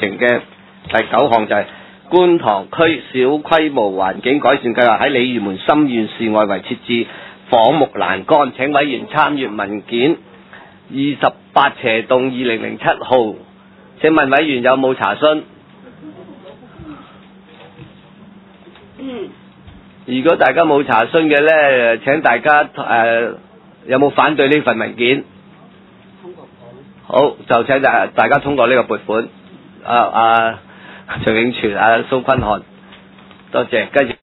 程嘅第9項就係觀塘區小規模環境改善計劃喺鯉魚門心願寺外圍設置仿木欄杆，請委員參閱文件28/2007號。請問委員有冇查詢？如果大家冇查詢嘅呢，請大家有冇反對呢份文件？好，就請大家通過呢個撥款。徐永全、蘇坤漢，多謝。跟住。